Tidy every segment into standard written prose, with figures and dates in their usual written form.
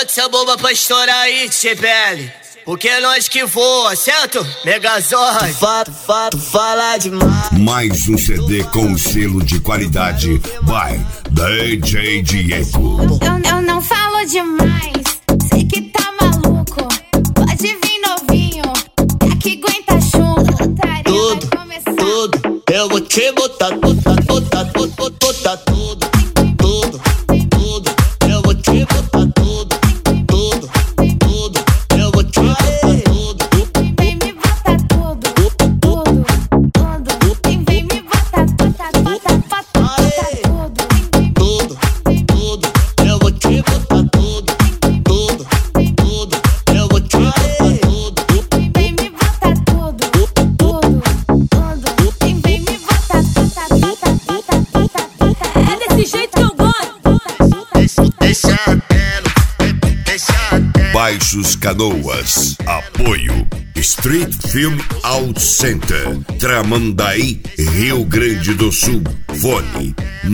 bota essa bomba pra estourar aí, Tibele. Porque é nós que voa, certo? Megazord. Tu fala demais. Mais um CD com selo de qualidade by DJ Diego. Eu não falo demais, sei que tá maluco. Pode vir novinho, é que aguenta chumbo. Tudo, eu vou te botar tudo. Eu vou te botar tudo. Eu vou te botar tudo. Vem me botar tudo. Vem me botar tudo. Eu vou te botar tudo. Eu vou te botar tudo. Vem me botar tudo. Vem me botar É desse jeito que eu gosto. Deixa Baixos Canoas. Apoio Street Film Out Center, Tramandaí, Rio Grande do Sul. Fone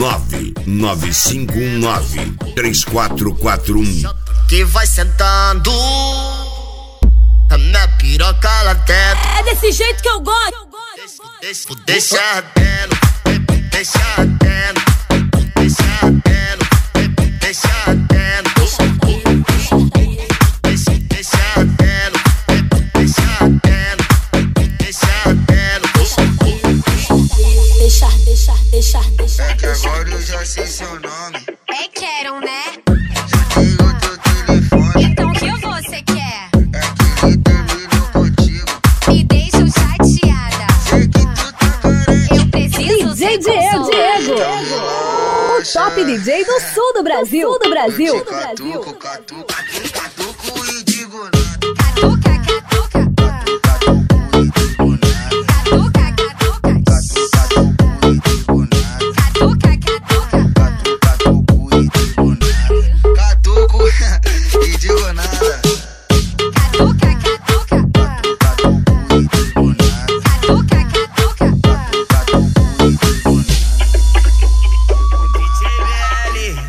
995193441. que vai sentando a minha piroca lá dentro. É desse jeito que eu gosto. Deixa ardendo, deixa ardendo, deixa ardendo, deixa ardendo, deixa ardendo, deixa ardendo, deixa ardendo. Deixa. É que agora eu já sei seu nome. É quero, né? Diga o teu telefone. Então o que você quer? É que termino contigo. Me deixa chateada. Sei que tu tá carente. Eu preciso DJ Diego, o top DJ do sul do Brasil. Catuco e digo nada. Catuca.